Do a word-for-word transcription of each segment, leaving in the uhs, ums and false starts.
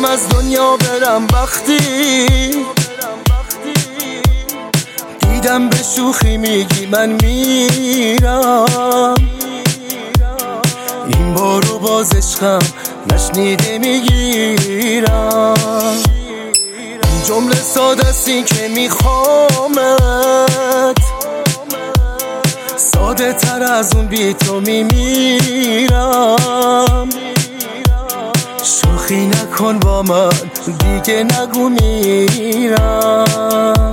از دنیا برم وقتی دیدم به شوخی میگی من میرم. این بارو باز عشقم نشنیده میگیرم. این جمله ساده است این که میخوامت، ساده تر از اون بی تو میمیرم. شوخی نکن با من دیگه نگو میرم.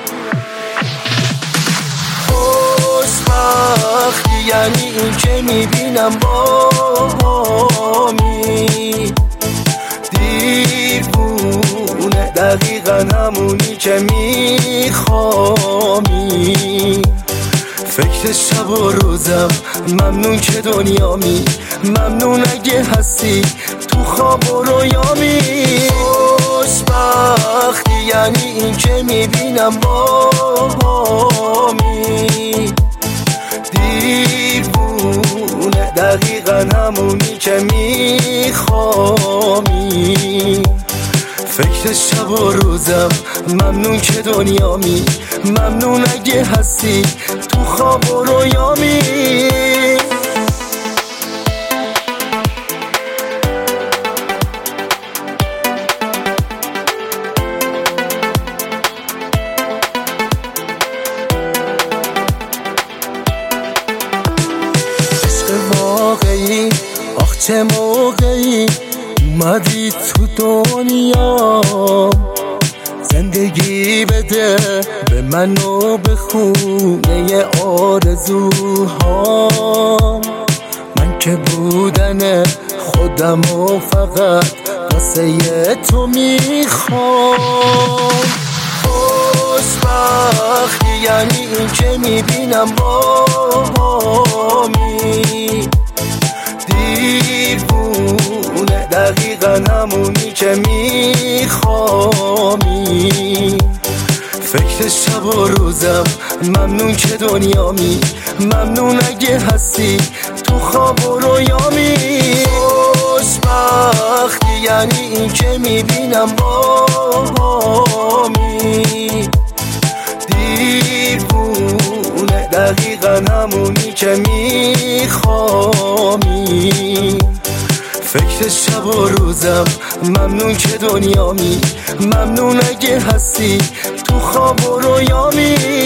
خوشبختی یعنی این که میبینم بامی، دیوونه دقیقا همونی که میخوامی. فکر شب و روزم ممنون که دنیامی، ممنون اگه هستی تو خواب و رویامی. خوشبختی یعنی این که میبینم بامی، دیوونه دقیقا همونی که میخوامی. فکر شب و روزم ممنون که دنیامی، ممنون اگه هستی تو خواب و رویامی. عشق واقعی آخ چه موقعی اومدی تو دنیا، زندگی بده به من و به خونه آرزوهام. من که بودن خودم و فقط واسه تو میخوام. خوشبختی یعنی این که میبینم بامی، دیوونه دقیقا همونی که میخوامی. فکر شب و روزم ممنون که دنیامی، ممنون اگه هستی تو خواب و رویامی. خوشبختی یعنی این که میبینم بامی، دیوونه دقیقا همونی که میخوامی. فکر شب و روزم ممنون که دنیامی، ممنون اگه هستی تو خواب و رویامی.